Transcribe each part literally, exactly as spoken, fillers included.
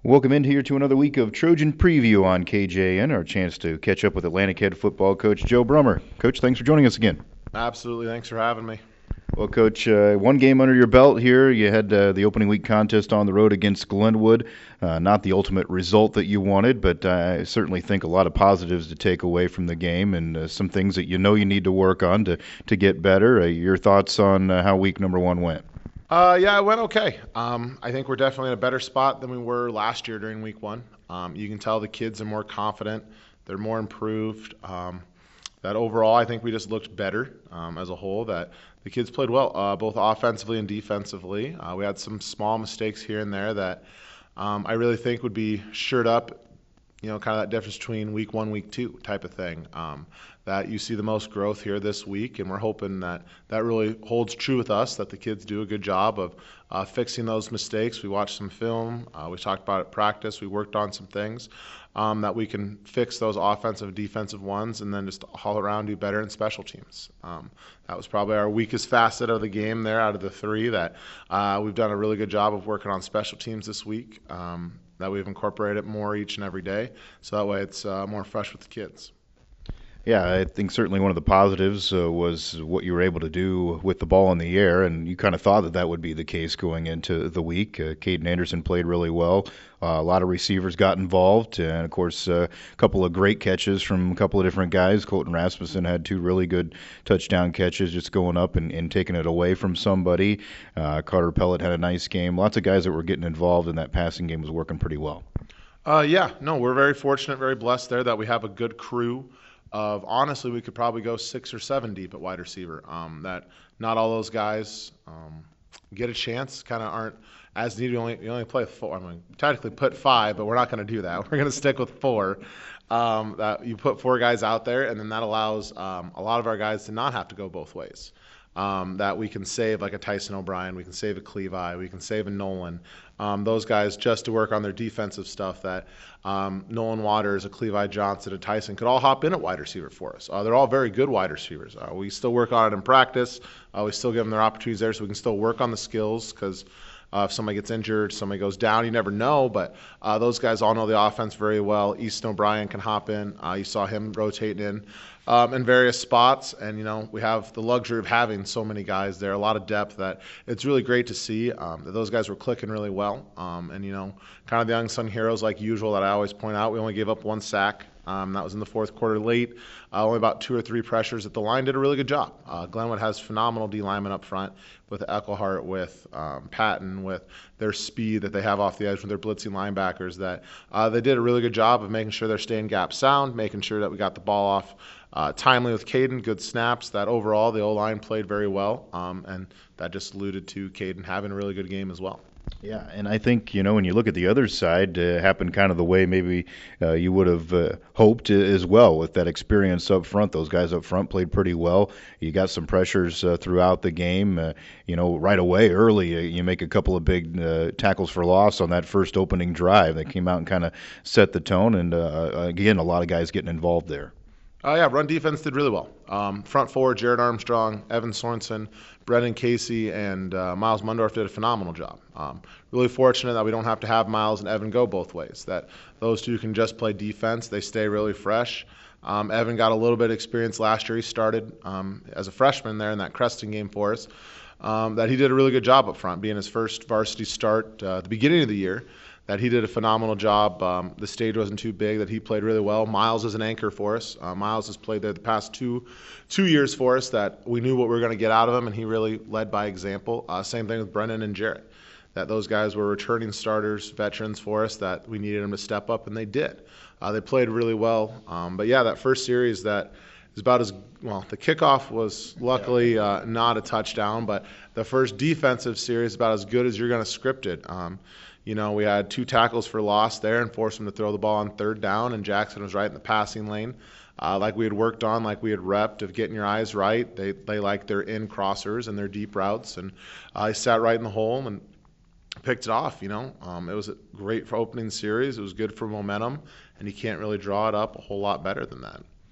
Welcome in here to another week of Trojan Preview on K J N, our chance to catch up with Atlantic head football coach Joe Brummer. Coach, thanks for joining us again. Absolutely. Thanks for having me. Well, Coach, uh, one game under your belt here. You had uh, the opening week contest on the road against Glenwood. Uh, not the ultimate result that you wanted, but uh, I certainly think a lot of positives to take away from the game and uh, some things that you know you need to work on to, to get better. Uh, your thoughts on uh, how week number one went? Uh, yeah, it went okay. Um, I think we're definitely in a better spot than we were last year during week one. Um, you can tell the kids are more confident. They're more improved. Um, that overall, I think we just looked better um, as a whole, that the kids played well, uh, both offensively and defensively. Uh, we had some small mistakes here and there that um, I really think would be shored up, you know, kind of that difference between week one, week two type of thing. Um, that you see the most growth here this week, and we're hoping that that really holds true with us, that the kids do a good job of uh, fixing those mistakes. We watched some film. Uh, we talked about it at practice. We worked on some things um, that we can fix those offensive and defensive ones, and then just all around do better in special teams. Um, that was probably our weakest facet of the game there out of the three, that uh, we've done a really good job of working on special teams this week, um, that we've incorporated more each and every day, so that way it's uh, more fresh with the kids. Yeah, I think certainly one of the positives uh, was what you were able to do with the ball in the air, and you kind of thought that that would be the case going into the week. Uh, Caden Anderson played really well. Uh, a lot of receivers got involved, and of course, uh, a couple of great catches from a couple of different guys. Colton Rasmussen had two really good touchdown catches, just going up and, and taking it away from somebody. Uh, Carter Pellet had a nice game. Lots of guys that were getting involved, and that passing game was working pretty well. Uh, yeah, no, we're very fortunate, very blessed there that we have a good crew of, honestly, we could probably go six or seven deep at wide receiver. Um, that not all those guys um, get a chance, kind of aren't as needed. We only, we only play four. I mean, technically put five, but we're not going to do that. We're going to stick with four. Um, that you put four guys out there, and then that allows um, a lot of our guys to not have to go both ways. Um, that we can save like a Tyson O'Brien, we can save a Clevi, we can save a Nolan. Um, those guys just to work on their defensive stuff, that um, Nolan Waters, a Clevi Johnson, a Tyson could all hop in at wide receiver for us. Uh, they're all very good wide receivers. Uh, we still work on it in practice. Uh, we still give them their opportunities there, so we can still work on the skills, because Uh, if somebody gets injured, somebody goes down, you never know. But uh, those guys all know the offense very well. Easton O'Brien can hop in. Uh, you saw him rotating in um, in various spots. And, you know, we have the luxury of having so many guys there, a lot of depth, that it's really great to see um, that those guys were clicking really well. Um, and, you know, kind of the unsung heroes like usual that I always point out. We only gave up one sack. Um, that was in the fourth quarter late. Uh, only about two or three pressures. That the line did a really good job. Uh, Glenwood has phenomenal D linemen up front with Eckelhart, with um, Patton, with their speed that they have off the edge with their blitzing linebackers. That uh, they did a really good job of making sure they're staying gap sound, making sure that we got the ball off uh, timely with Caden, good snaps. That overall the O-line played very well, um, and that just alluded to Caden having a really good game as well. Yeah, and I think, you know, when you look at the other side, uh, happened kind of the way maybe uh, you would have uh, hoped uh, as well, with that experience up front. Those guys up front played pretty well. You got some pressures uh, throughout the game. Uh, you know, right away, early, uh, you make a couple of big uh, tackles for loss on that first opening drive. That came out and kind of set the tone. And, uh, again, a lot of guys getting involved there. Uh, yeah, run defense did really well. Um, front four, Jared Armstrong, Evan Sorensen, Brendan Casey, and uh, Miles Mundorf did a phenomenal job. Um, really fortunate that we don't have to have Miles and Evan go both ways, that those two can just play defense. They stay really fresh. Um, Evan got a little bit of experience last year. He started um, as a freshman there in that Creston game for us. Um, that he did a really good job up front, being his first varsity start uh, at the beginning of the year. That he did a phenomenal job. Um, the stage wasn't too big, that he played really well. Miles is an anchor for us. Uh, Miles has played there the past two two years for us, that we knew what we were going to get out of him, and he really led by example. Uh, same thing with Brennan and Jarrett, that those guys were returning starters, veterans for us, that we needed them to step up, and they did. Uh, they played really well. Um, but, yeah, that first series that is about as well. The kickoff was luckily uh, not a touchdown, but the first defensive series is about as good as you're going to script it. Um, You know, we had two tackles for loss there and forced them to throw the ball on third down, and Jackson was right in the passing lane. Uh, like we had worked on, like we had repped of getting your eyes right. They they like their in crossers and their deep routes, and uh, he sat right in the hole and picked it off, you know. Um, it was great for opening series. It was good for momentum, and you can't really draw it up a whole lot better than that.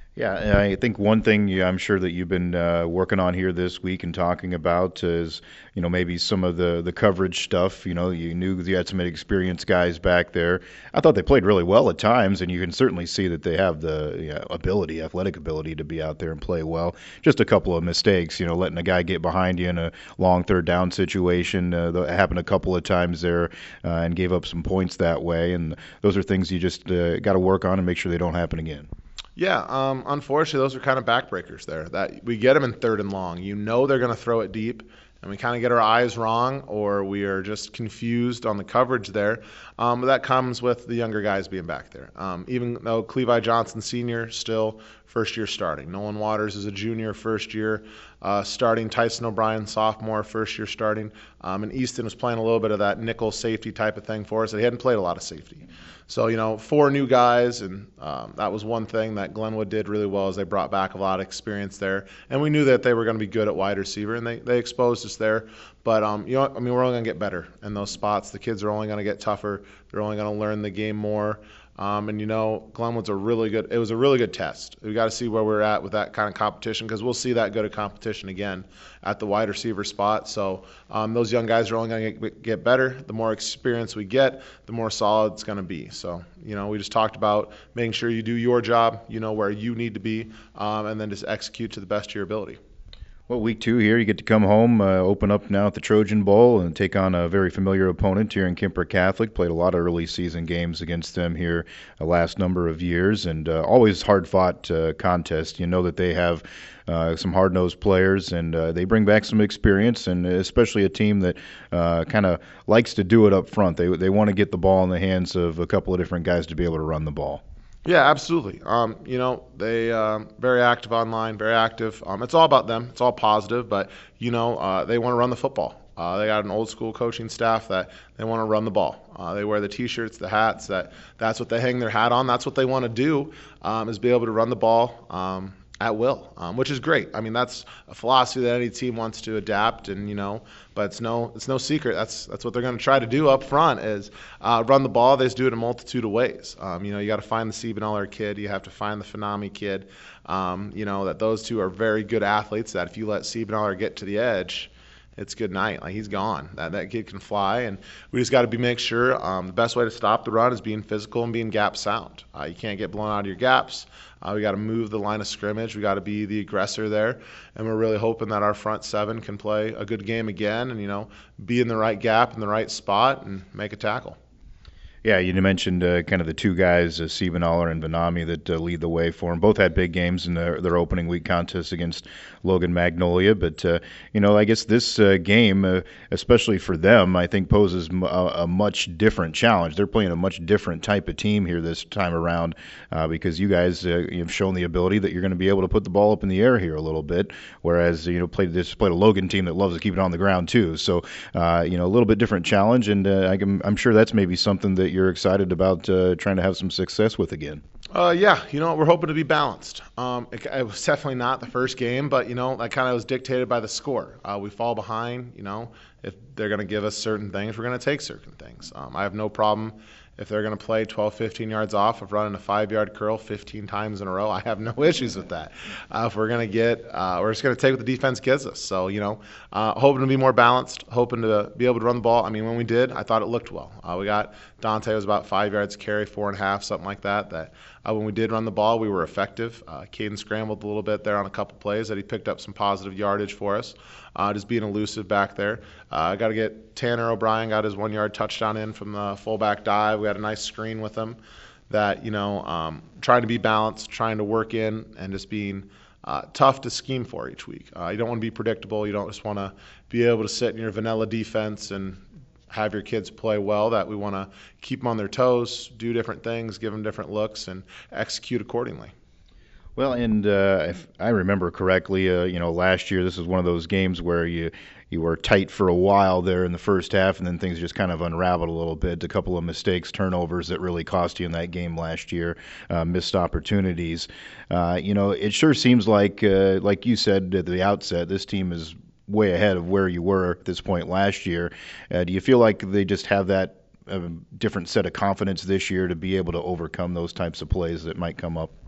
Yeah, and I think one thing yeah, I'm sure that you've been uh, working on here this week and talking about is, you know, maybe some of the, the coverage stuff. You know, you knew you had some experienced guys back there. I thought they played really well at times, and you can certainly see that they have the you know, ability, athletic ability to be out there and play well. Just a couple of mistakes, you know, letting a guy get behind you in a long third down situation. Uh, that happened a couple of times there uh, and gave up some points that way. And those are things you just uh, got to work on and make sure they don't happen again. Yeah, um, unfortunately, those are kind of backbreakers there. That we get them in third and long. You know they're going to throw it deep, and we kind of get our eyes wrong, or we are just confused on the coverage there. Um, but that comes with the younger guys being back there. Um, even though Clevi Johnson Senior still first year starting, Nolan Waters is a junior first year uh, starting, Tyson O'Brien sophomore first year starting, um, and Easton was playing a little bit of that nickel safety type of thing for us. He hadn't played a lot of safety. So, you know, four new guys, and um, that was one thing that Glenwood did really well is they brought back a lot of experience there. And we knew that they were going to be good at wide receiver, and they, they exposed us there. But, um, you know, I mean, we're only going to get better in those spots. The kids are only going to get tougher. They're only going to learn the game more. Um, and, you know, Glenwood's a really good – it was a really good test. We got to see where we're at with that kind of competition because we'll see that good a competition again at the wide receiver spot. So um, those young guys are only going to get better. The more experience we get, the more solid it's going to be. So, you know, we just talked about making sure you do your job, you know, where you need to be, um, and then just execute to the best of your ability. Well, week two here, you get to come home, uh, open up now at the Trojan Bowl, and take on a very familiar opponent here in Kemper Catholic. Played a lot of early season games against them here the last number of years, and uh, always hard-fought uh, contest. You know that they have uh, some hard-nosed players, and uh, they bring back some experience, and especially a team that uh, kind of likes to do it up front. They they want to get the ball in the hands of a couple of different guys to be able to run the ball. Yeah, absolutely. Um, you know, they um, very active online, very active. Um, it's all about them. It's all positive, but you know, uh, they want to run the football. Uh, they got an old school coaching staff that they want to run the ball. Uh, they wear the T-shirts, the hats. That that's what they hang their hat on. That's what they want to do um, is be able to run the ball. Um, at will, um, which is great. I mean, that's a philosophy that any team wants to adapt, and you know, but it's no, it's no secret. That's that's what they're going to try to do up front is uh, run the ball. They just do it in a multitude of ways. Um, you know, you got to find the Siebenthaler kid. You have to find the Fanami kid. Um, you know, that those two are very good athletes. That if you let Siebenthaler get to the edge, it's good night. Like he's gone. That that kid can fly, and we just got to be make sure. Um, the best way to stop the run is being physical and being gap sound. Uh, you can't get blown out of your gaps. Uh, we got to move the line of scrimmage. We got to be the aggressor there, and we're really hoping that our front seven can play a good game again, and you know, be in the right gap in the right spot and make a tackle. Yeah, you mentioned uh, kind of the two guys, uh, Siebenthaler and Vanami, that uh, lead the way for them. Both had big games in their, their opening week contest against Logan Magnolia. But, uh, you know, I guess this uh, game, uh, especially for them, I think poses m- a, a much different challenge. They're playing a much different type of team here this time around uh, because you guys uh, have shown the ability that you're going to be able to put the ball up in the air here a little bit, whereas, you know, played this played a Logan team that loves to keep it on the ground too. So, uh, you know, a little bit different challenge, and uh, I can, I'm sure that's maybe something that you're excited about uh, trying to have some success with again. Uh, yeah, you know, we're hoping to be balanced. Um, it, it was definitely not the first game, but, you know, that kind of was dictated by the score. Uh, we fall behind, you know, if they're going to give us certain things, we're going to take certain things. Um, I have no problem if they're going to play twelve, fifteen yards off of running a five-yard curl fifteen times in a row. I have no issues with that. Uh, if we're going to get, uh, we're just going to take what the defense gives us. So, you know, uh, hoping to be more balanced, hoping to be able to run the ball. I mean, when we did, I thought it looked well. Uh, we got Dante was about five yards carry, four and a half, something like that. That uh, when we did run the ball, we were effective. Uh, Caden scrambled a little bit there on a couple plays that he picked up some positive yardage for us. Uh, just being elusive back there. I uh, got to get Tanner O'Brien got his one-yard touchdown in from the fullback dive. We had a nice screen with him. That you know, um, trying to be balanced, trying to work in, and just being uh, tough to scheme for each week. Uh, you don't want to be predictable. You don't just want to be able to sit in your vanilla defense and have your kids play well. That we want to keep them on their toes, do different things, give them different looks, and execute accordingly. Well, and uh, if I remember correctly, uh, you know, last year this was one of those games where you you were tight for a while there in the first half, and then things just kind of unraveled a little bit. A couple of mistakes, turnovers that really cost you in that game last year, uh, missed opportunities. Uh, you know, it sure seems like, uh, like you said at the outset, this team is way ahead of where you were at this point last year. Uh, do you feel like they just have that uh, different set of confidence this year to be able to overcome those types of plays that might come up?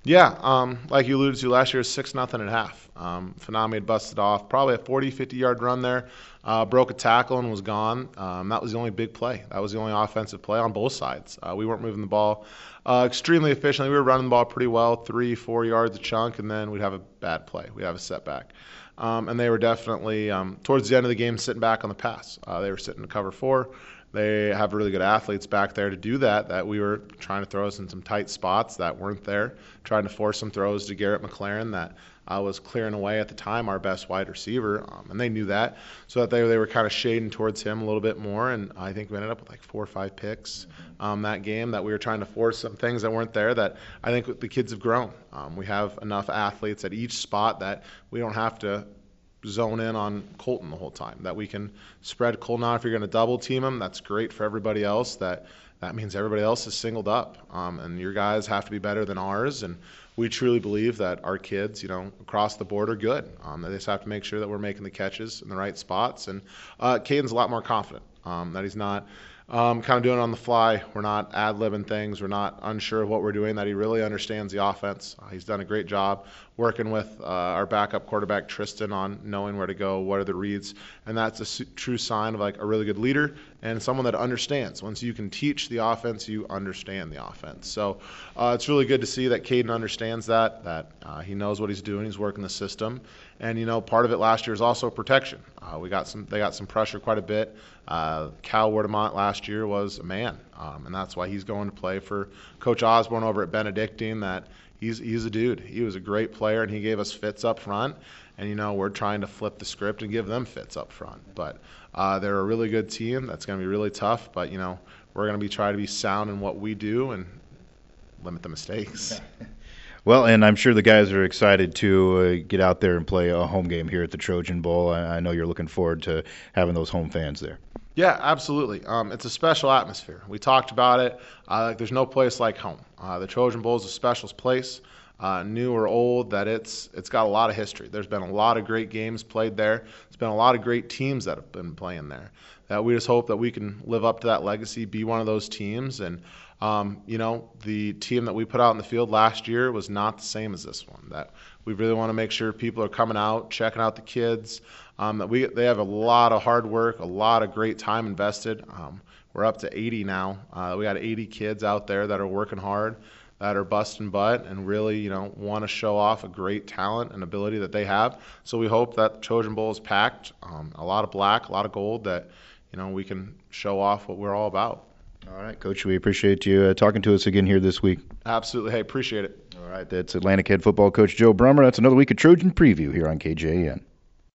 Yeah, um, like you alluded to, last year was six nothing at half. Um, Fanami had busted off probably a forty, fifty yard run there, uh, broke a tackle and was gone. Um, that was the only big play. That was the only offensive play on both sides. Uh, we weren't moving the ball uh, extremely efficiently. We were running the ball pretty well, three, four yards a chunk, and then we'd have a bad play. We'd have a setback. Um, and they were definitely, um, towards the end of the game, sitting back on the pass. Uh, they were sitting to cover four. They have really good athletes back there to do that, that we were trying to throw us in some tight spots that weren't there, trying to force some throws to Garrett McLaren that uh, was clearing away at the time our best wide receiver, um, and they knew that, so that they, they were kind of shading towards him a little bit more, and I think we ended up with like four or five picks um, that game, that we were trying to force some things that weren't there, that I think the kids have grown. Um, we have enough athletes at each spot that we don't have to zone in on Colton the whole time, that we can spread Colton out. If you're going to double team him, that's great for everybody else. That that means everybody else is singled up, um, and your guys have to be better than ours. And we truly believe that our kids, you know, across the board are good. Um, they just have to make sure that we're making the catches in the right spots. And uh, Caden's a lot more confident, um, that he's not um, kind of doing it on the fly. We're not ad-libbing things. We're not unsure of what we're doing, that he really understands the offense. Uh, he's done a great job working with uh, our backup quarterback, Tristan, on knowing where to go, what are the reads. And that's a su- true sign of like a really good leader and someone that understands. Once you can teach the offense, you understand the offense. So uh, it's really good to see that Caden understands that, that uh, he knows what he's doing. He's working the system. And, you know, part of it last year is also protection. Uh, we got some, they got some pressure quite a bit. Uh, Cal Wardemont last year was a man, um, and that's why he's going to play for Coach Osborne over at Benedictine. That he's he's a dude. He was a great player, and he gave us fits up front. And, you know, we're trying to flip the script and give them fits up front. But uh, they're a really good team. That's going to be really tough. But, you know, we're going to be trying to be sound in what we do and limit the mistakes. Well, and I'm sure the guys are excited to uh, get out there and play a home game here at the Trojan Bowl. I, I know you're looking forward to having those home fans there. Yeah, absolutely. Um, it's a special atmosphere. We talked about it. Uh, like, there's no place like home. Uh, the Trojan Bowl is a special place, uh, new or old. That it's it's got a lot of history. There's been a lot of great games played there. There's been a lot of great teams that have been playing there. That we just hope that we can live up to that legacy, be one of those teams. And um, you know, the team that we put out in the field last year was not the same as this one. That we really want to make sure people are coming out, checking out the kids. Um, that we they have a lot of hard work, a lot of great time invested. Um, we're up to eighty now. Uh, we got eighty kids out there that are working hard, that are busting butt, and really, you know, want to show off a great talent and ability that they have. So we hope that Trojan Bowl is packed, um, a lot of black, a lot of gold, that, you know, we can show off what we're all about. All right, Coach, we appreciate you uh, talking to us again here this week. Absolutely. Hey, appreciate it. All right, that's Atlantic head football coach Joe Brummer. That's another week of Trojan Preview here on K J A N.